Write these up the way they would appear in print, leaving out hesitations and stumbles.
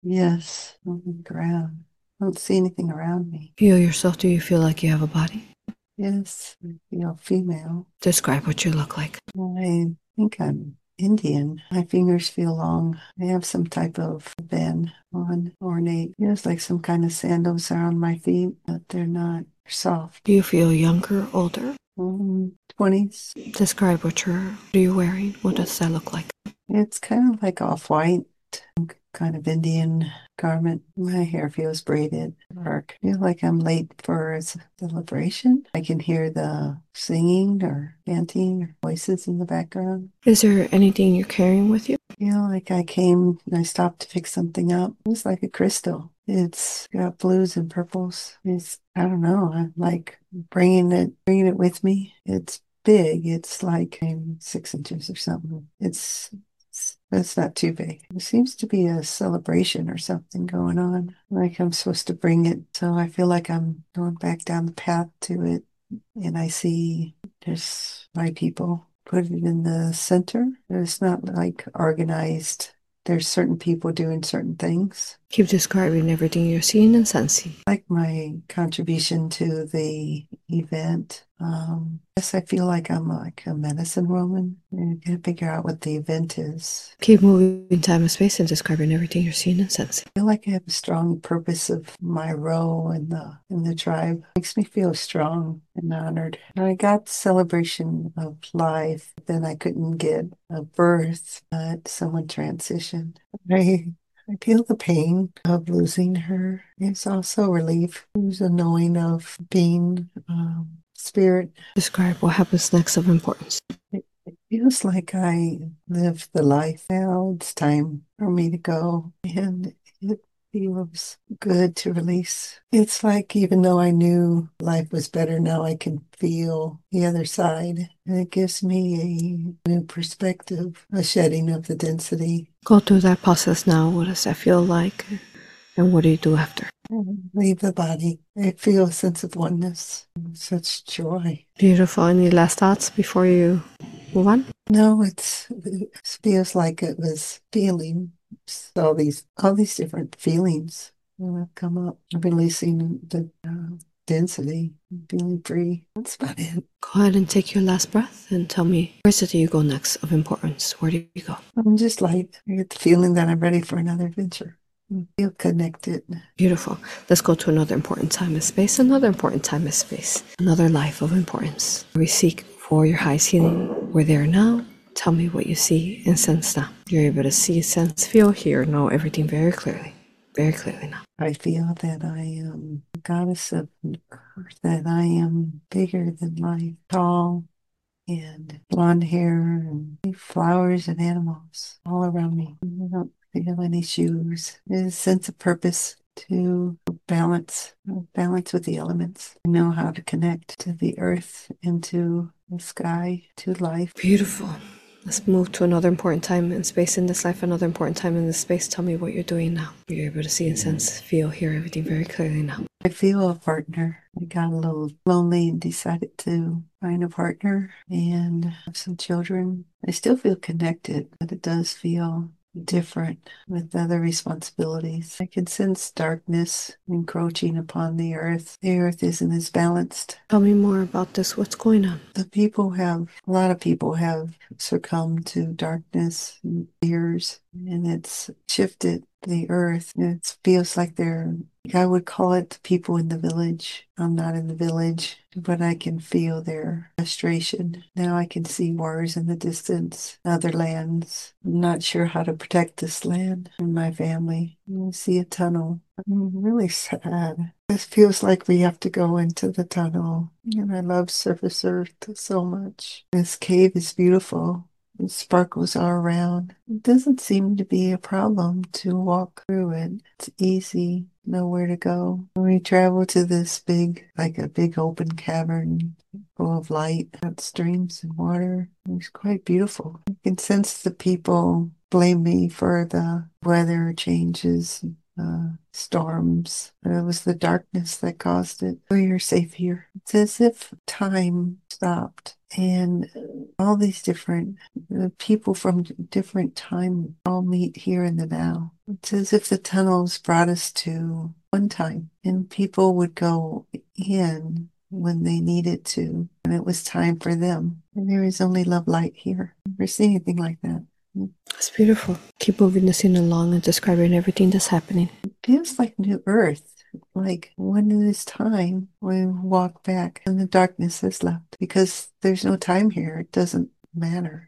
Yes, on the ground. I don't see anything around me. Feel yourself. Do you feel like you have a body? Yes, I feel female. Describe what you look like. I think I'm Indian. My fingers feel long. I have some type of band on, ornate. Feels like some kind of sandals are on my feet, but they're not. They're soft. Do you feel younger, older? 20s. Describe what you're wearing. What does that look like? It's kind of like off-white, kind of Indian garment. My hair feels braided, dark. I feel like I'm late for a celebration. I can hear the singing or chanting or voices in the background. Is there anything you're carrying with you? I feel like I came and I stopped to pick something up. It's like a crystal. It's got blues and purples. I don't know. I'm like bringing it with me. It's big. It's like 6 inches or something. That's not too big. It seems to be a celebration or something going on. Like I'm supposed to bring it. So I feel like I'm going back down the path to it. And I see there's my people. Put it in the center. It's not like organized. There's certain people doing certain things. Keep describing everything you're seeing and sensing. Like my contribution to the event. Yes, I feel like I'm like a medicine woman. I can't figure out what the event is. Keep moving time and space and describing everything you're seeing and sensing. I feel like I have a strong purpose of my role in the tribe. Makes me feel strong and honored. I got the celebration of life, then I couldn't get a birth, but someone transitioned. I I feel the pain of losing her. It's also relief. There's a knowing of being spirit. Describe what happens next of importance. It feels like I lived the life. Now it's time for me to go. And it feels good to release. It's like even though I knew life was better, now I can feel the other side. And it gives me a new perspective, a shedding of the density. Go through that process now. What does that feel like? And what do you do after? Leave the body. I feel a sense of oneness, such joy. Beautiful. Any last thoughts before you move on? No, it feels like it was feeling all these different feelings have come up, releasing the density, feeling free. That's about it. Go ahead and take your last breath and tell me where do you go next of importance? Where do you go? I'm just light. I get the feeling that I'm ready for another adventure. I feel connected. Beautiful. Let's go to another important time and space, another important time and space, another life of importance. We seek for your highest healing. We're there now. Tell me what you see and sense now. You're able to see, sense, feel, hear, know everything very clearly now. I feel that I am a goddess of earth, that I am bigger than life, tall and blonde hair and flowers and animals all around me. I don't feel any shoes. There's a sense of purpose to balance with the elements. I know how to connect to the earth and to the sky, to life. Beautiful. Let's move to another important time and space in this life, another important time in this space. Tell me what you're doing now. You're able to see and sense, feel, hear everything very clearly now. I feel a partner. I got a little lonely and decided to find a partner and have some children. I still feel connected, but it does feel different with other responsibilities. I can sense darkness encroaching upon the earth. The earth isn't as balanced. Tell me more about this. What's going on? A lot of people have succumbed to darkness and fears, and it's shifted the earth. It feels like I would call it the people in the village. I'm not in the village, but I can feel their frustration. Now I can see wars in the distance, other lands. I'm not sure how to protect this land and my family. I see a tunnel. I'm really sad. This feels like we have to go into the tunnel. And I love surface earth so much. This cave is beautiful. It sparkles all around. It doesn't seem to be a problem to walk through it. It's easy, know where to go. We travel to this like a big open cavern full of light, got streams and water. It's quite beautiful. I can sense the people blame me for the weather changes. storms. It was the darkness that caused it. We're safe here. It's as if time stopped and all these different people from different time all meet here in the now. It's as if the tunnels brought us to one time and people would go in when they needed to, and it was time for them. And there is only love light here. Never seen anything like that. It's beautiful. Keep moving the scene along and describing everything that's happening. It feels like new earth. Like when it is time, we walk back and the darkness has left because there's no time here. It doesn't matter.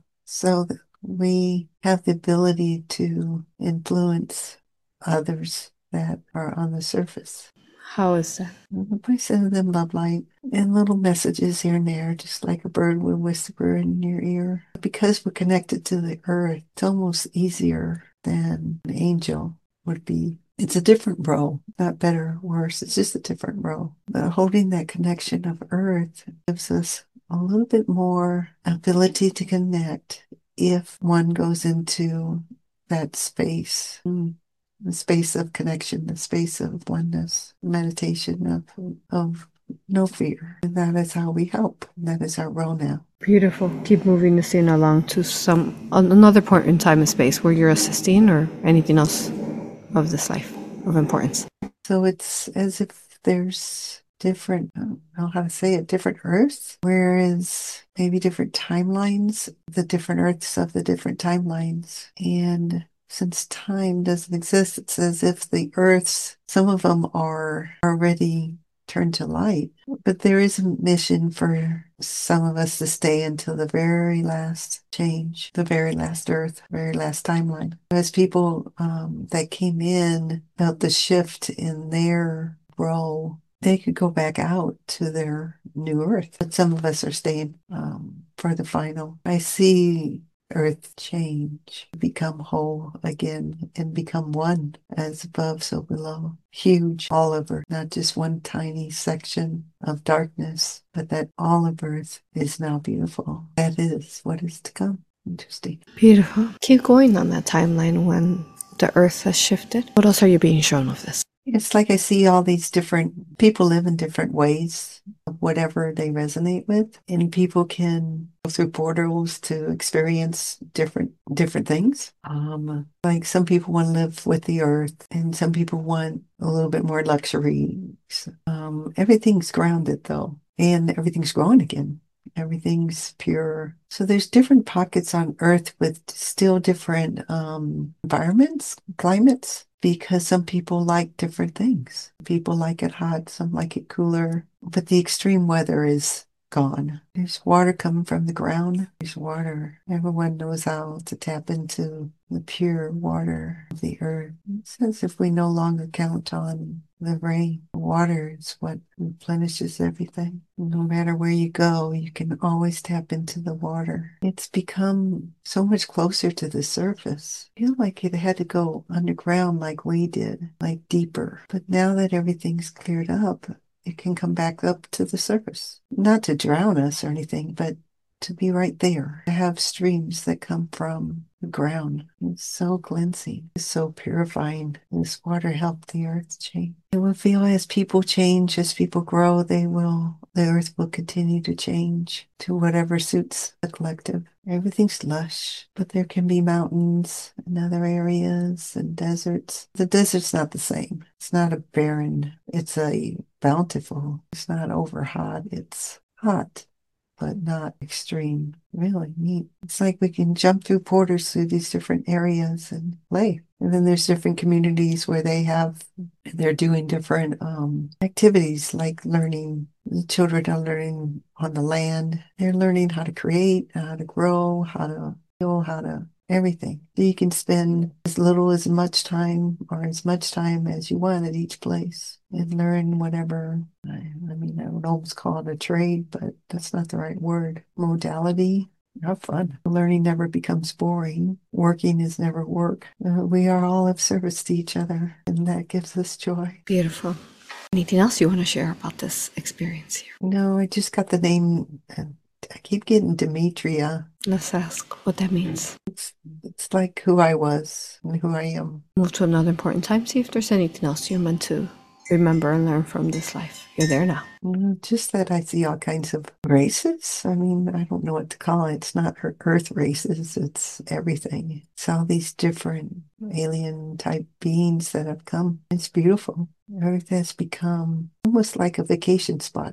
So that we have the ability to influence others that are on the surface. How is that? By sending them love light and little messages here and there, just like a bird would whisper in your ear. Because we're connected to the earth, it's almost easier than an angel would be. It's a different role, not better or worse. It's just a different role. But holding that connection of earth gives us a little bit more ability to connect if one goes into that space. The space of connection, the space of oneness, meditation of no fear. And that is how we help. That is our role now. Beautiful. Keep moving the scene along to another point in time and space where you're assisting or anything else of this life of importance. So it's as if there's different, I don't know how to say it, different Earths, whereas maybe different timelines, the different Earths of the different timelines. And since time doesn't exist, it's as if the Earths, some of them are already turned to light, but there is a mission for some of us to stay until the very last change, the very last Earth, very last timeline. As people that came in felt the shift in their role, they could go back out to their new Earth, but some of us are staying for the final. I see Earth change, become whole again, and become one, as above, so below. Huge, all of Earth, not just one tiny section of darkness, but that all of Earth is now beautiful. That is what is to come. Interesting. Beautiful. Keep going on that timeline when the Earth has shifted. What else are you being shown of this? It's like I see all these different people live in different ways of whatever they resonate with, and people can go through portals to experience different things. Like some people want to live with the earth, and some people want a little bit more luxury. Everything's grounded though, and everything's growing again. Everything's pure. So there's different pockets on Earth with still different environments, climates, because some people like different things. People like it hot, some like it cooler, but the extreme weather is gone. There's water coming from the ground. There's water. Everyone knows how to tap into the pure water of the earth. It's as if we no longer count on the rain. Water is what replenishes everything. No matter where you go, you can always tap into the water. It's become so much closer to the surface. I feel like it had to go underground like we did, like deeper. But now that everything's cleared up, it can come back up to the surface. Not to drown us or anything, but to be right there. To have streams that come from the ground. It's so cleansing. It's so purifying. This water helped the earth change. It will feel as people change, as people grow, the earth will continue to change to whatever suits the collective. Everything's lush, but there can be mountains and other areas and deserts. The desert's not the same. It's not a barren, it's a bountiful. It's not over hot. It's hot, but not extreme. Really neat. It's like we can jump through portals through these different areas and play. And then there's different communities where they're doing different activities like learning. The children are learning on the land. They're learning how to create, how to grow, how to heal, how to everything. So you can spend as much time or as much time as you want at each place and learn whatever. I would almost call it a trade, but that's not the right word. Modality. Have fun. Learning never becomes boring. Working is never work. We are all of service to each other, and that gives us joy. Beautiful. Anything else you want to share about this experience here? No, I just got the name I keep getting Demetria. Let's ask what that means. It's like who I was and who I am. Move to another important time. See if there's anything else you're meant to remember and learn from this life. You're there now. Just that I see all kinds of races. I mean, I don't know what to call it. It's not her Earth races, it's everything. It's all these different alien type beings that have come. It's beautiful. Earth has become almost like a vacation spot,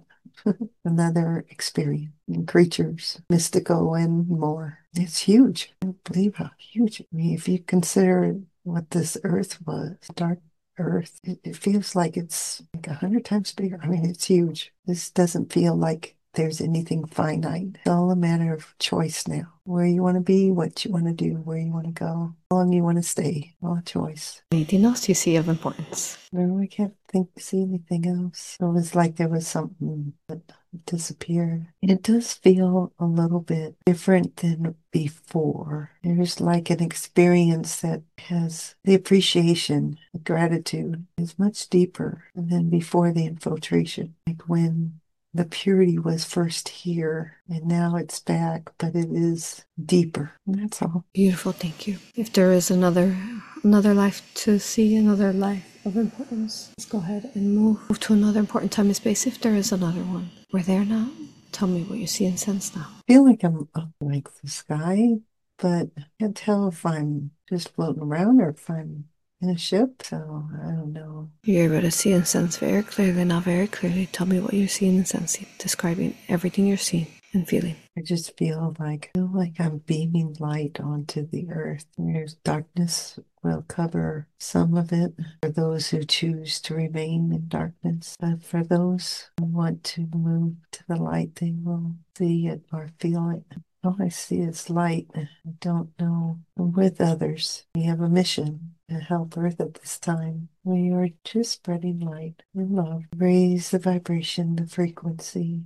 another experience. And creatures, mystical and more. It's huge. I can't believe how huge. I mean, if you consider what this Earth was, dark Earth, it feels like it's like 100 times bigger. I mean, it's huge. This doesn't feel like there's anything finite. It's all a matter of choice now. Where you want to be, what you want to do, where you want to go, how long you want to stay. All choice. Anything else you see of importance? No, I can't see anything else. It was like there was something that disappeared. It does feel a little bit different than before. There's like an experience that has the appreciation, the gratitude is much deeper than before the infiltration. Like when the purity was first here and now it's back, but it is deeper. And that's all. Beautiful, thank you. If there is another life to see, another life of importance, let's go ahead and move to another important time and space. If there is another one, we're there now. Tell me what you see and sense now. I feel like I'm up like the sky, but I can't tell if I'm just floating around or if I'm in a ship, so I don't know. You're able to see and sense very clearly now, very clearly. Tell me what you're seeing and sensing, describing everything you're seeing and feeling. I just feel like I'm beaming light onto the earth. There's darkness will cover some of it for those who choose to remain in darkness. But for those who want to move to the light, they will see it or feel it. All I see is light. I don't know. I'm with others. We have a mission to help Earth at this time. We are just spreading light and love. Raise the vibration, the frequency.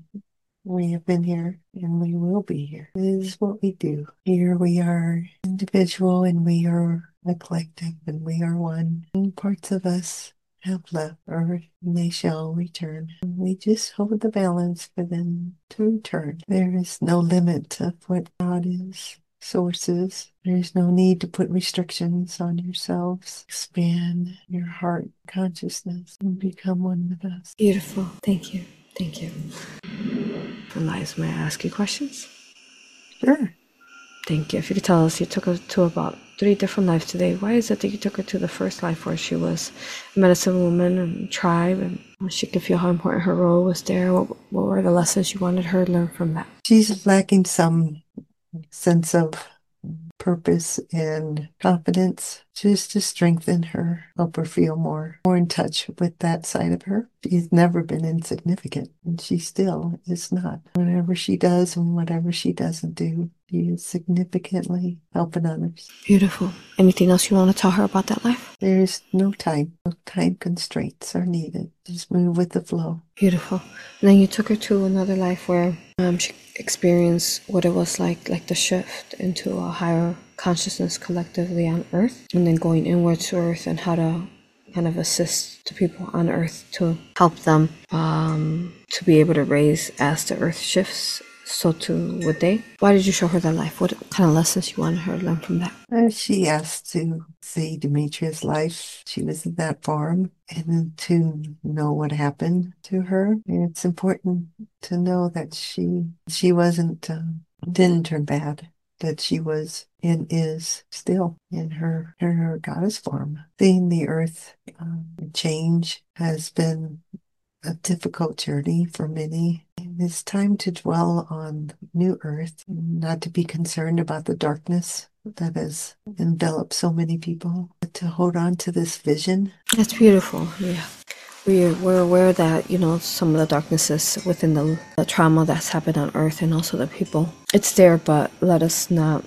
We have been here and we will be here. This is what we do. Here we are individual and we are a collective and we are one. And parts of us have left Earth and they shall return. And we just hold the balance for them to return. There is no limit of what God is. Sources. There's no need to put restrictions on yourselves. Expand your heart consciousness and become one with us. Beautiful. Thank you. Thank you. Elias, may I ask you questions? Sure. Thank you. If you could tell us, you took her to about 3 different lives today. Why is it that you took her to the first life where she was a medicine woman and tribe and she could feel how important her role was there? What were the lessons you wanted her to learn from that? She's lacking some sense of purpose and confidence just to strengthen her, help her feel more in touch with that side of her. She's never been insignificant, and she still is not. Whatever she does and whatever she doesn't do, she is significantly helping others. Beautiful. Anything else you want to tell her about that life? There's no time. No time constraints are needed. Just move with the flow. Beautiful. And then you took her to another life where she experienced what it was like the shift into a higher consciousness collectively on Earth, and then going inwards to Earth and how to kind of assist the people on Earth to help them to be able to raise as the Earth shifts. So too would they. Why did you show her that life? What kind of lessons you wanted her to learn from that? She asked to see Demetria's life. She was at that farm, and to know what happened to her. And it's important to know that she wasn't didn't turn bad. That she was and is still in her goddess form. Seeing the earth change has been a difficult journey for many. It's time to dwell on new earth, not to be concerned about the darkness that has enveloped so many people, but to hold on to this vision. That's beautiful. Yeah. We're aware that, some of the darknesses within the trauma that's happened on Earth and also the people. It's there, but let us not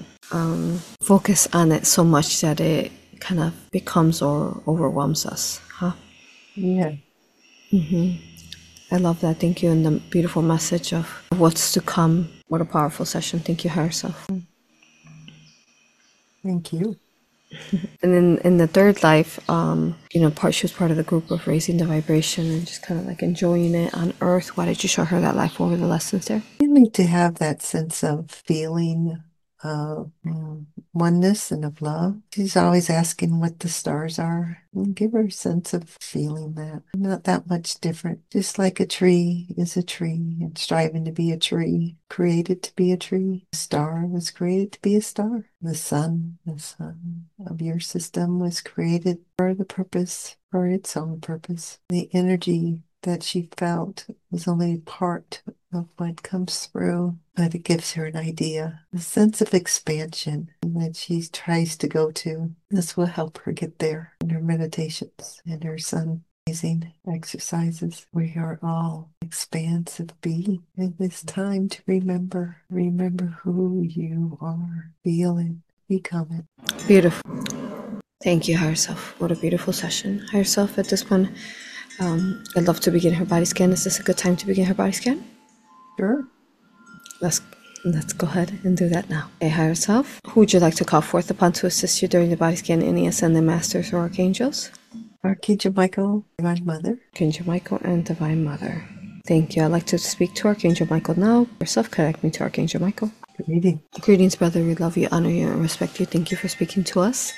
focus on it so much that it kind of becomes or overwhelms us. Huh? Yeah. Mm-hmm. I love that. Thank you. And the beautiful message of what's to come. What a powerful session. Thank you, higher self. Thank you. And then in the third life, she was part of the group of raising the vibration and just kind of like enjoying it on Earth. Why did you show her that life? What were the lessons there? You need to have that sense of feeling of oneness and of love. She's always asking what the stars are. And give her a sense of feeling that. Not that much different. Just like a tree is a tree and striving to be a tree, created to be a tree. A star was created to be a star. The sun of your system was created for the purpose, for its own purpose. The energy that she felt was only part of what comes through, but it gives her an idea, a sense of expansion that she tries to go to. This will help her get there in her meditations and her sun gazing exercises. We are all expansive being. It is time to remember who you are. Feel it, become it. Beautiful. Thank you, Higher Self. What a beautiful session. Higher Self, at this point, I'd love to begin her body scan. Is this a good time to begin her body scan? Sure. Let's go ahead and do that now. Okay, Higher Self, who would you like to call forth upon to assist you during the body scan? Any ascended masters or archangels? Archangel Michael, Divine Mother. Archangel Michael and Divine Mother. Thank you. I'd like to speak to Archangel Michael now. Yourself, connect me to Archangel Michael. Greetings, brother. We love you, honor you, and respect you. Thank you for speaking to us.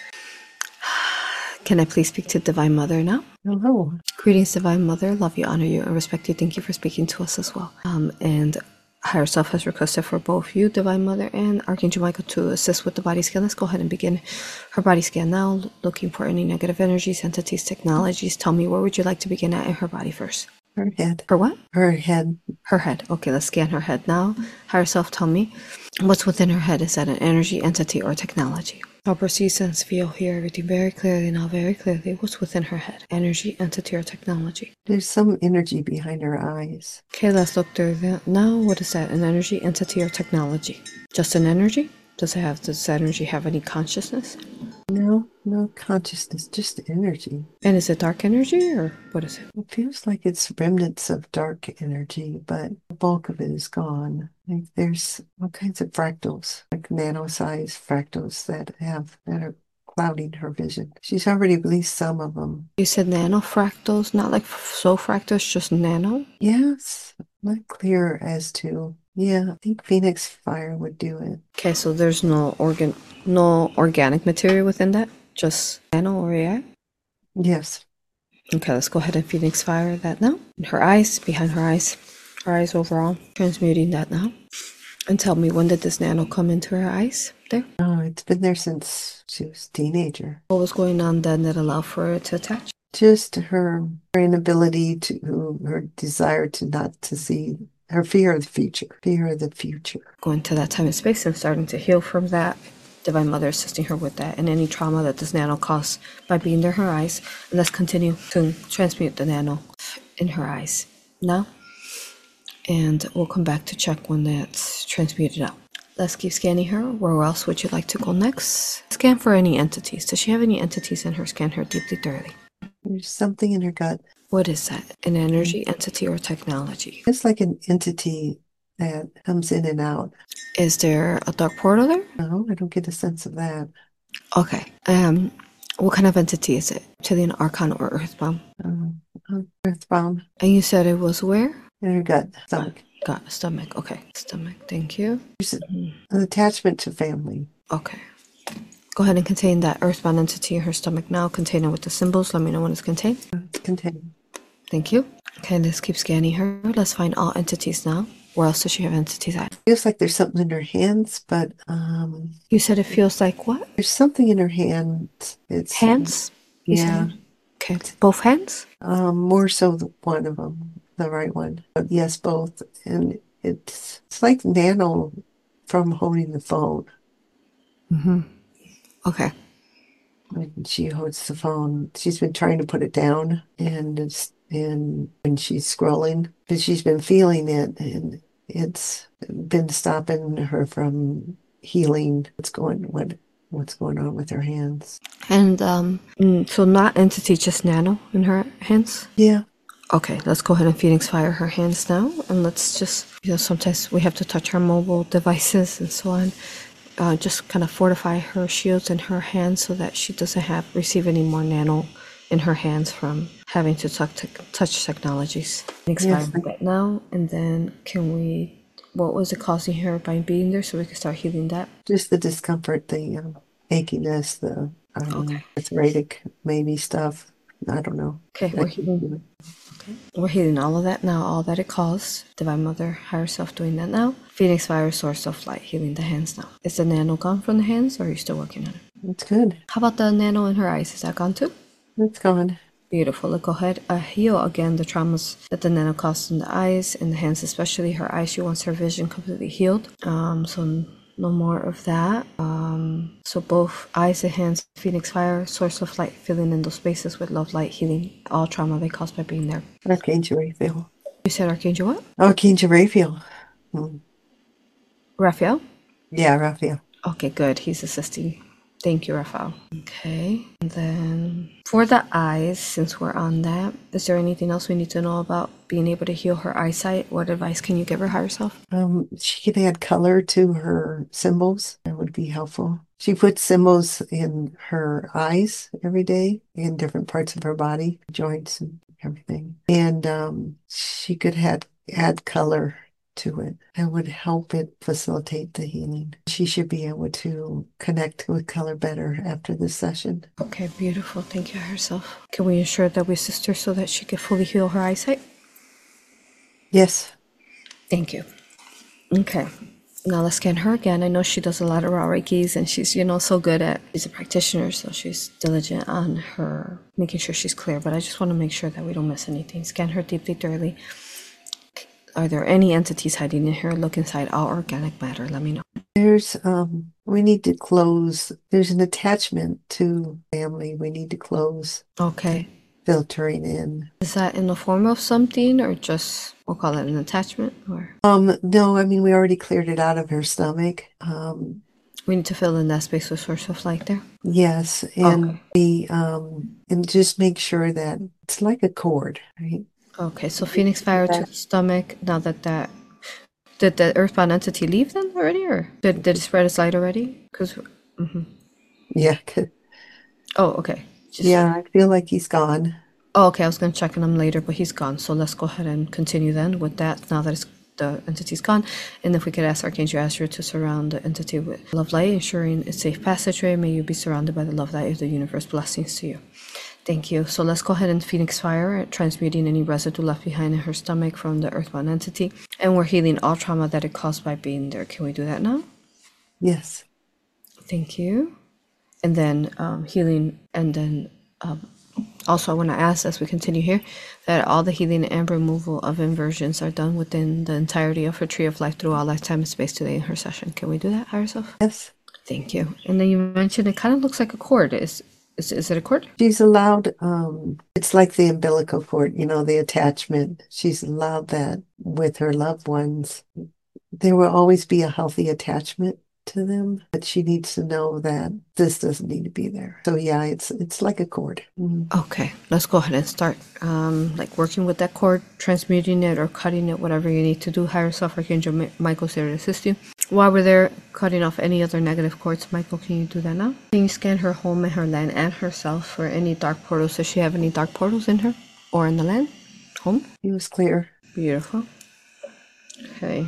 Can I please speak to Divine Mother now? Hello. Greetings, Divine Mother. Love you, honor you, and respect you. Thank you for speaking to us as well. And Higher Self has requested for both you, Divine Mother, and Archangel Michael to assist with the body scan. Let's go ahead and begin her body scan now, looking for any negative energies, entities, technologies. Tell me, where would you like to begin at in her body first? Her head. Her what? Her head. Her head. Okay, let's scan her head now. Higher Self, tell me, what's within her head? Is that an energy, entity, or technology? I'll perceive, sense, feel, hear everything very clearly now, very clearly. What's within her head? Energy, entity, or technology? There's some energy behind her eyes. Okay, let's look through that. Now, what is that? An energy, entity, or technology? Just an energy? Does that energy have any consciousness? No consciousness, just energy. And is it dark energy, or what is it? It feels like it's remnants of dark energy, but the bulk of it is gone. Like there's all kinds of fractals, like nano-sized fractals that are clouding her vision. She's already released some of them. You said nano fractals, not like so fractals, just nano? Yes, not clear as to. Yeah, I think Phoenix Fire would do it. Okay, so there's no organic material within that? Just nano or AI? Yes. Okay, let's go ahead and Phoenix Fire that now. And her eyes, behind her eyes overall. Transmuting that now. And tell me, when did this nano come into her eyes there? Oh, it's been there since she was a teenager. What was going on then that allowed for it to attach? Just her inability her desire not to see, her fear of the future. Going to that time and space and starting to heal from that. Divine Mother assisting her with that and any trauma that this nano caused by being in her eyes. And let's continue to transmute the nano in her eyes now. And we'll come back to check when that's transmuted out. Let's keep scanning her. Where else would you like to go next? Scan for any entities. Does she have any entities in her? Scan her deeply, thoroughly. There's something in her gut. What is that? An energy, entity, or technology? It's like an entity that comes in and out. Is there a dark portal there? No, I don't get a sense of that. Okay. What kind of entity is it? Chilean Archon or Earthbound? Earthbound. And you said it was where? In her gut, stomach. Got stomach. Okay, stomach. Thank you. There's an attachment to family. Okay. Go ahead and contain that earthbound entity in her stomach now. Contain it with the symbols. Let me know when it's contained. It's contained. Thank you. Okay, let's keep scanning her. Let's find all entities now. Where else does she have entities at? Feels like there's something in her hands, but You said it feels like what? there's something in her hands. It's Hands? Yeah. Okay, both hands? More so one of them, the right one. But yes, both. And it's like nano from holding the phone. Mm-hmm. Okay. When she holds the phone, she's been trying to put it down, and when she's scrolling, but she's been feeling it, and it's been stopping her from healing what's going on with her hands. And so not entity, just nano in her hands? Yeah. Okay, let's go ahead and Phoenix Fire her hands now, and let's just, sometimes we have to touch our mobile devices and so on. just kind of fortify her shields in her hands so that she doesn't receive any more nano in her hands from having to touch technologies. Expire Yes, that now, and then what was it causing her by being there so we can start healing that? just the discomfort, the achiness, the Okay. arthritic maybe stuff. I don't know. Okay, I keep doing we're healing all of that now, all that it caused. Divine Mother, Higher Self doing that now. Phoenix Fire, Source of Light, healing the hands now. Is the nano gone from the hands or are you still working on it? It's good. How about the nano in her eyes? Is that gone too? It's gone. Beautiful. Let's go ahead. Heal again the traumas that the nano caused in the eyes, in the hands, especially her eyes. She wants her vision completely healed. So no more of that. So both eyes and hands, Phoenix Fire, Source of Light, filling in those spaces with love, light, healing all trauma they caused by being there. Archangel Raphael. You said Archangel what? Archangel Raphael. Raphael? Yeah, Raphael. Okay, good. He's assisting. Thank you, Raphael. Okay, and then for the eyes, since we're on that, is there anything else we need to know about being able to heal her eyesight? What advice can you give her higher self? She can add color to her symbols. That would be helpful. She puts symbols in her eyes every day in different parts of her body, joints and everything. And she could add color to it. That would help it facilitate the healing. She should be able to connect with color better after this session. Okay, beautiful. Thank you, higher self. Can we ensure that we assist her so that she can fully heal her eyesight? Yes. Thank you. Okay. Now let's scan her again. I know she does a lot of raw Reikis and she's, so good she's a practitioner, so she's diligent on her, making sure she's clear, but I just want to make sure that we don't miss anything. Scan her deeply, thoroughly. Are there any entities hiding in here? Look inside all organic matter. Let me know. There's, we need to close. There's an attachment to family we need to close. Okay. Filtering in. Is that in the form of something or just, we'll call it an attachment or? No, I mean, we already cleared it out of her stomach. We need to fill in that space with Source of Light there. Yes. And and just make sure that it's like a cord, right? Okay, so Phoenix Fire to the stomach. Now did the earthbound entity leave then already, or did it spread its light already? Because, Yeah. oh, okay. Yeah, I feel like he's gone. Oh, okay. I was gonna check on him later, but he's gone. So let's go ahead and continue then with that. Now that the entity's gone, and if we could ask Archangel Azrael to surround the entity with love light, ensuring its safe passageway. May you be surrounded by the love light of the universe. Blessings to you. Thank you. So let's go ahead and Phoenix Fire, transmuting any residue left behind in her stomach from the earthbound entity. And we're healing all trauma that it caused by being there. Can we do that now? Yes. Thank you. And then healing, and then also I want to ask as we continue here that all the healing and removal of inversions are done within the entirety of her tree of life through all lifetime and space today in her session. Can we do that, higher self? Yes. Thank you. And then you mentioned it kind of looks like a cord. Is it a cord? She's allowed, it's like the umbilical cord, the attachment. She's allowed that with her loved ones. There will always be a healthy attachment to them, but she needs to know that this doesn't need to be there. So yeah, it's like a cord. Okay, let's go ahead and start like working with that cord, transmuting it or cutting it, whatever you need to do. Higher self, Archangel Michael's there to assist you. While we're there cutting off any other negative cords, Michael, can you do that now? Can you scan her home and her land and herself for any dark portals? Does she have any dark portals in her or in the land? Home? It was clear. Beautiful. Okay.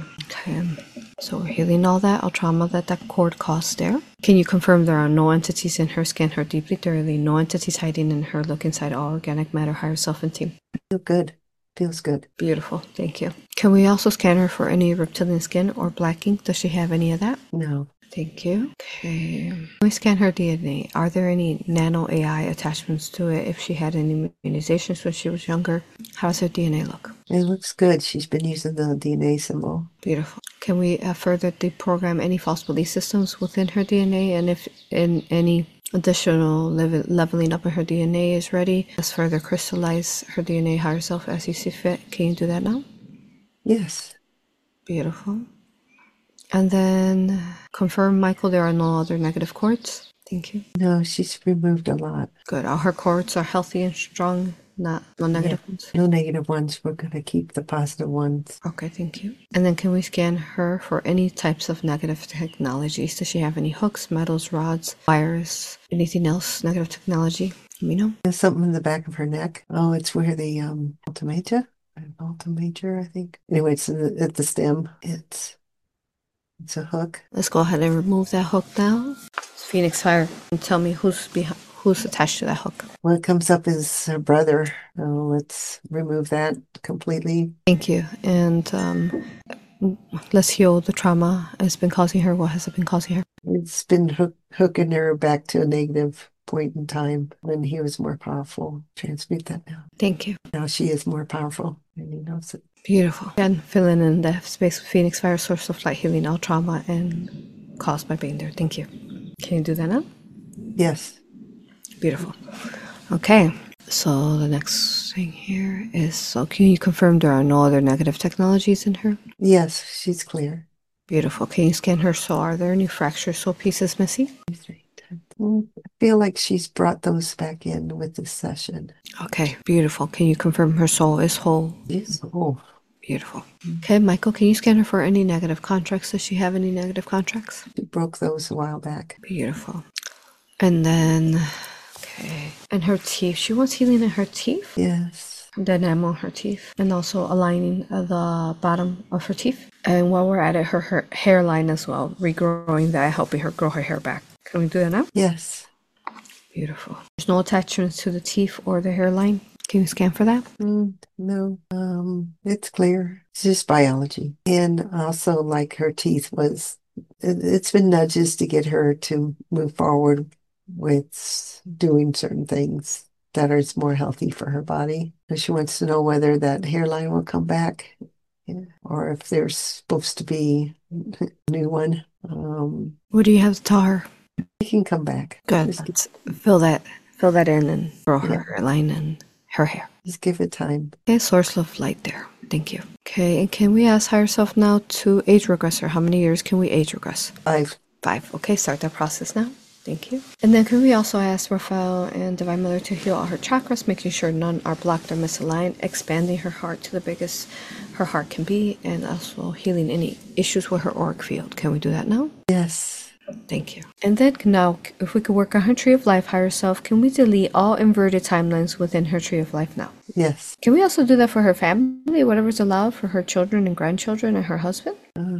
So we're healing all that trauma that cord caused there. Can you confirm there are no entities in her? Scan her deeply, thoroughly. No entities hiding in her. Look inside all organic matter, higher self and team. Feel good. Feels good. Beautiful. Thank you. Can we also scan her for any reptilian skin or black ink? Does she have any of that? No. Thank you. Okay. Can we scan her DNA? Are there any nano AI attachments to it? If she had any immunizations when she was younger, how does her DNA look? It looks good. She's been using the DNA symbol. Beautiful. Can we further deprogram any false belief systems within her DNA? And if any additional leveling up in her DNA is ready, let's further crystallize her DNA higher self as you see fit. Can you do that now? Yes. Beautiful. And then confirm, Michael, there are no other negative cords. Thank you. No, she's removed a lot. Good. All her cords are healthy and strong Not no Yeah, negative ones? no negative ones. We're going to keep the positive ones. Okay, thank you. And then can we scan her for any types of negative technologies? Does she have any hooks, metals, rods, wires, anything else, negative technology? Let me know. There's something in the back of her neck. Oh, it's where the ultimator, I think. Anyway, it's at the stem. It's a hook. Let's go ahead and remove that hook now. Phoenix Fire, and tell me who's attached to that hook. What comes up is her brother. Let's remove that completely. Thank you. And let's heal the trauma it's been causing her. What has it been causing her? It's been hooking her back to a negative point in time when he was more powerful. Transmute that now. Thank you. Now she is more powerful and he knows it. Beautiful. Again, filling in the space with Phoenix Fire, source of light, healing all trauma and caused by being there. Thank you. Can you do that now? Yes. Beautiful. Okay. So the next thing here is, so can you confirm there are no other negative technologies in her? Yes, she's clear. Beautiful. Can you scan her soul? Are there any fractures, soul pieces missing? I feel like she's brought those back in with this session. Okay, beautiful. Can you confirm her soul is whole? Yes. Oh, Beautiful. Okay, Michael, can you scan her for any negative contracts? Does she have any negative contracts? she broke those a while back. Beautiful. And then, okay, and her teeth. She wants healing in her teeth. Yes. The enamel on her teeth, and also aligning the bottom of her teeth. And while we're at it, her hairline as well, regrowing that, helping her grow her hair back. Can we do that now? Yes. Beautiful. There's no attachments to the teeth or the hairline. Can you scan for that? No. It's clear. It's just biology. And also like her teeth it's been nudges to get her to move forward with doing certain things that are more healthy for her body. And she wants to know whether that hairline will come back, or if there's supposed to be a new one. What do you have to tell her? It can come back. Good. Let's fill that in and grow her hairline and her hair. Just give it time. Okay, source of light there. Thank you. Okay, and can we ask higher self now to age regress her? How many years can we age regress? 5. 5. Okay, start that process now. Thank you. And then can we also ask Raphael and Divine Mother to heal all her chakras, making sure none are blocked or misaligned, expanding her heart to the biggest her heart can be, and also healing any issues with her auric field. Can we do that now? Yes. Thank you. And then now, if we could work on her tree of life, higher self, can we delete all inverted timelines within her tree of life now? Yes. Can we also do that for her family, whatever's allowed for her children and grandchildren and her husband?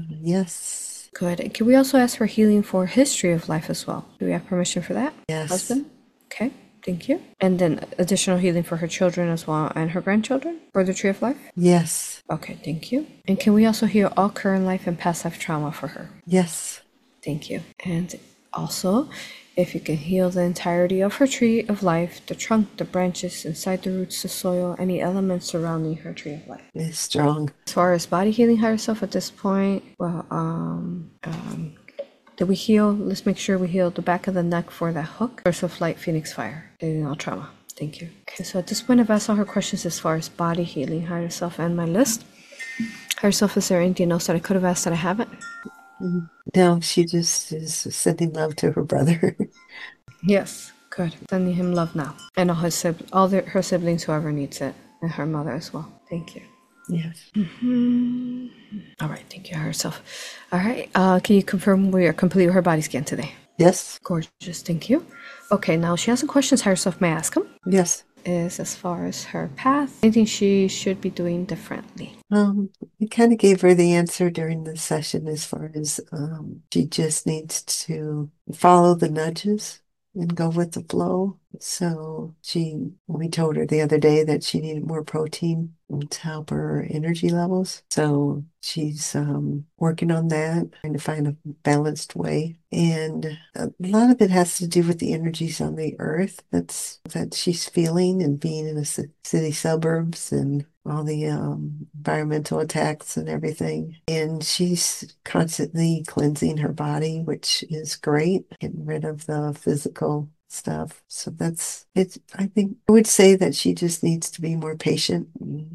Yes. Good. And can we also ask for healing for his tree of life as well? Do we have permission for that? Yes. Husband? Okay. Thank you. And then additional healing for her children as well and her grandchildren for the tree of life? Yes. Okay. Thank you. And can we also heal all current life and past life trauma for her? Yes. Thank you. And also, if you can heal the entirety of her tree of life, the trunk, the branches, inside the roots, the soil, any elements surrounding her tree of life. It's strong. As far as body healing higher self at this point, well, did we heal? Let's make sure we heal the back of the neck for that hook. Source of light, Phoenix Fire, healing all trauma. Thank you. Okay, so at this point, I've asked all her questions as far as body healing higher self and my list. Higher self, is there anything else that I could have asked that I haven't? No, she just is sending love to her brother. Yes, good. Sending him love now, and all her siblings, whoever needs it, and her mother as well. Thank you. Yes. All right, thank you, herself. All right, can you confirm we are complete with her body scan today? Yes. Gorgeous, thank you. Okay, now she has some questions herself. May I ask them? Yes. Is as far as her path, anything she should be doing differently? We kind of gave her the answer during the session as far as she just needs to follow the nudges and go with the flow. So we told her the other day that she needed more protein to help her energy levels. So she's working on that, trying to find a balanced way. And a lot of it has to do with the energies on the earth that she's feeling, and being in the city suburbs and all the environmental attacks and everything. And she's constantly cleansing her body, which is great, getting rid of the physical stuff. So that's it. I think I would say that she just needs to be more patient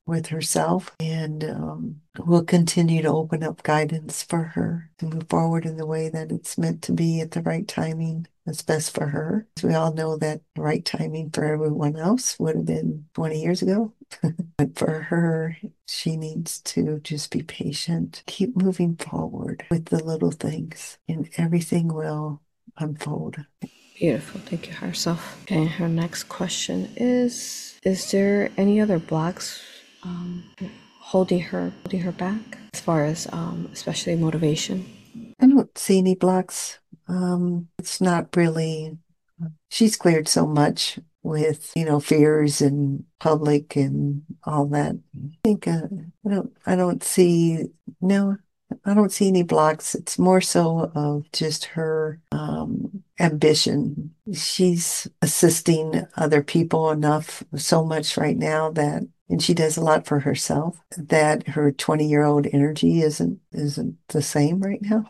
with herself, and we'll continue to open up guidance for her to move forward in the way that it's meant to be at the right timing that's best for her. As we all know that the right timing for everyone else would have been 20 years ago. But for her, she needs to just be patient, keep moving forward with the little things, and everything will unfold. Beautiful. Thank you, higher self. And her next question is there any other blocks holding her back as far as especially motivation? I don't see any blocks. It's not really, she's cleared so much with, fears and public and all that. I think, I don't see, no, I don't see any blocks. It's more so of just her ambition. She's assisting other people enough so much right now that, and she does a lot for herself, that her 20-year-old energy isn't the same right now.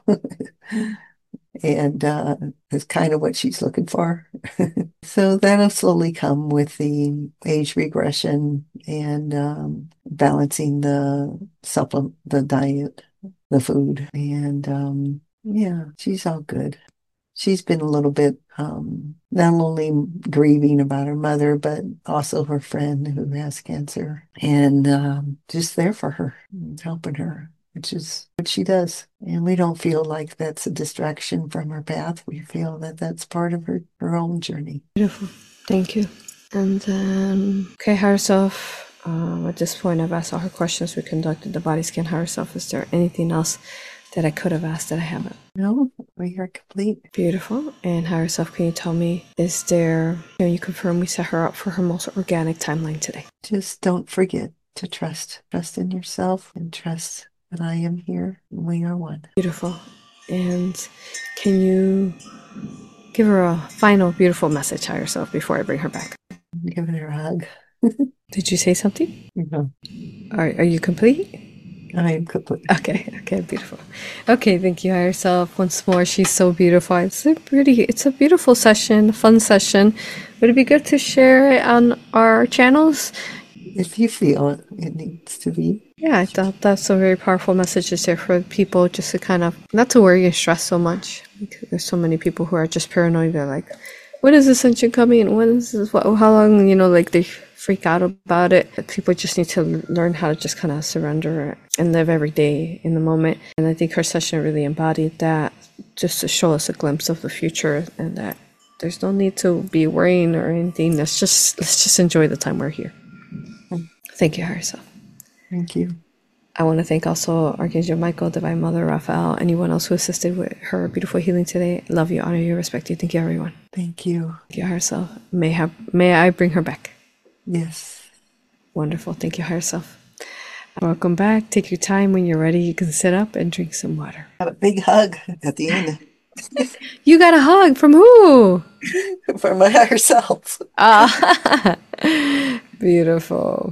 And is kind of what she's looking for. So that'll slowly come with the age regression and balancing the diet, the food. And yeah, she's all good. She's been a little bit not only grieving about her mother, but also her friend who has cancer, and just there for her, helping her, which is what she does. And we don't feel like that's a distraction from her path. We feel that that's part of her own journey. Beautiful. Thank you. And then, okay, higher self. At this point, I've asked all her questions. We conducted the body scan. Higher self, is there anything else that I could have asked that I haven't? No, we are complete. Beautiful. And higher self, can you tell me, can you confirm we set her up for her most organic timeline today? Just don't forget to trust in yourself, and trust that I am here and we are one. Beautiful. And can you give her a final beautiful message, higher self, before I bring her back? I'm giving her a hug. Did you say something? No. Are you complete? I am complete. Okay, beautiful. Okay, thank you, higher self. Once more, she's so beautiful. It's a beautiful session, fun session. Would it be good to share it on our channels? If you feel it needs to be. Yeah, I thought that's a very powerful message there for people, just to kind of not to worry and stress so much. There's so many people who are just paranoid. They're like, when is ascension coming? When is this? How long? Like they freak out about it. But people just need to learn how to just kind of surrender and live every day in the moment. And I think her session really embodied that, just to show us a glimpse of the future, and that there's no need to be worrying or anything. Let's just enjoy the time we're here. Thank you, higher self. Thank you. I want to thank also Archangel Michael, Divine Mother, Raphael, anyone else who assisted with her beautiful healing today. Love you, honor you, respect you. Thank you, everyone. Thank you. Thank you, higher self. May I bring her back? Yes. Wonderful. Thank you, higher self. Welcome back. Take your time. When you're ready, you can sit up and drink some water. Have a big hug at the end. You got a hug from who? From my higher self. Ah, beautiful.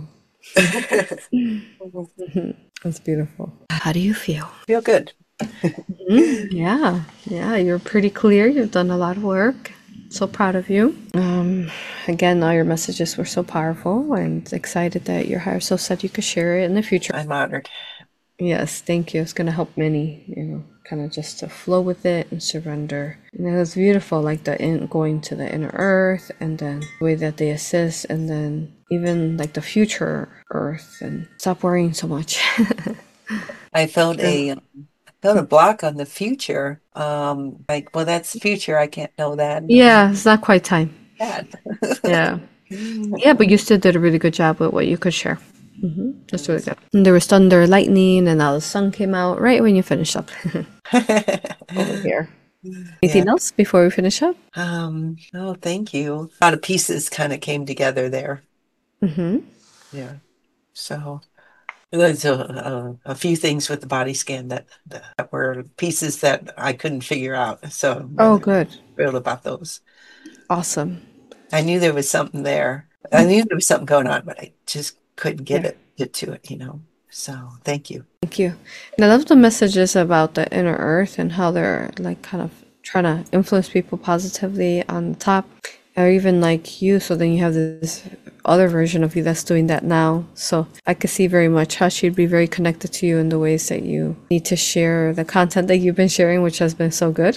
That's beautiful. How do you feel? Feel good. Yeah, you're pretty clear. You've done a lot of work. So proud of you. Again, all your messages were so powerful, and excited that your higher self said you could share it in the future. I'm honored. Yes, thank you. It's going to help many, kind of just to flow with it and surrender. And it was beautiful, like going to the inner earth, and then the way that they assist, and then even like the future earth, and stop worrying so much. I felt a block on the future. Like, well, that's the future. I can't know that. Yeah, it's not quite time. Bad. Yeah. Yeah, but you still did a really good job with what you could share. That's really good. And there was thunder, lightning, and now the sun came out right when you finished up. Over here. Anything else before we finish up? Oh, thank you. A lot of pieces kind of came together there. Yeah. So there's a few things with the body scan that were pieces that I couldn't figure out. So I'm really good. thrilled about those. Awesome. I knew there was something there. I knew there was something going on, but I just couldn't get to it, So thank you. Thank you. And I love the messages about the inner earth and how they're like kind of trying to influence people positively on the top. or even like you. So then you have this other version of you that's doing that now. So I could see very much how she'd be very connected to you in the ways that you need to share the content that you've been sharing, which has been so good.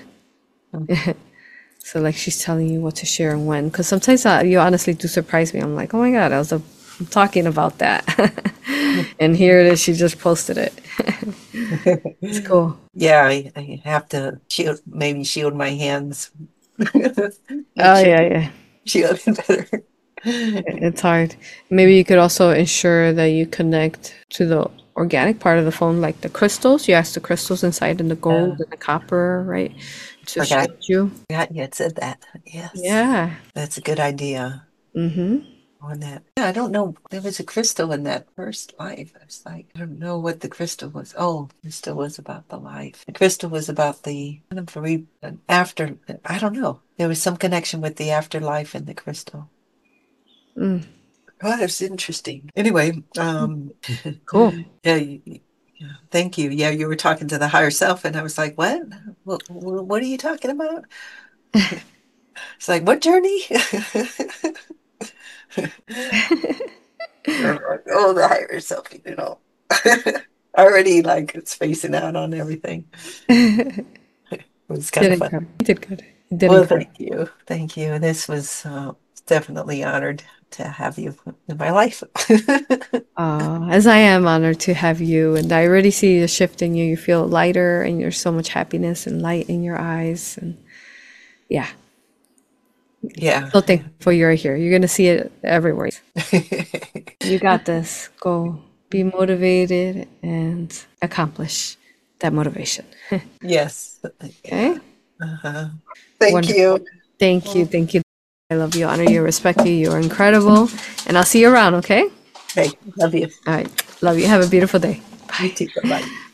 So like she's telling you what to share and when. Because sometimes you honestly do surprise me. I'm like, oh my God, I'm talking about that. And here it is. She just posted it. It's cool. Yeah, I have to shield my hands. Make Oh sure yeah, yeah. shield it better. It's hard. Maybe you could also ensure that you connect to the organic part of the phone, like the crystals. You ask the crystals inside and the gold and the copper, right? To Forgot. shield you. Forgot you had said that. Yes. Yeah. That's a good idea Mm-hmm. on that. Yeah, I don't know. There was a crystal in that first life. I was like, I don't know what the crystal was. Oh, crystal was about the life. The crystal was about the kind of after. I don't know. There was some connection with the afterlife in the crystal. Mm. Oh, that's interesting. Anyway, Cool. yeah, yeah, thank you. Yeah, you were talking to the higher self, and I was like, what? What are you talking about? It's like, what journey? I'm like, oh, the higher self, already like it's spacing out on everything. It was kind Did of fun. incredible. You did good. You did Well, incredible. thank you. Thank you. This was definitely honored to have you in my life. As I am honored to have you, and I already see the shift in you. You feel lighter, and there's so much happiness and light in your eyes, and yeah. Yeah. So thankful you're here. You're gonna see it everywhere. You got this. Go be motivated and accomplish that motivation. Yes. Okay. Uh-huh. Thank Wonderful. you. Thank you. Thank you. I love you, honor you, respect you. You are incredible. And I'll see you around, okay? Okay. Love you. All right. Love you. Have a beautiful day. You Bye. too. Bye.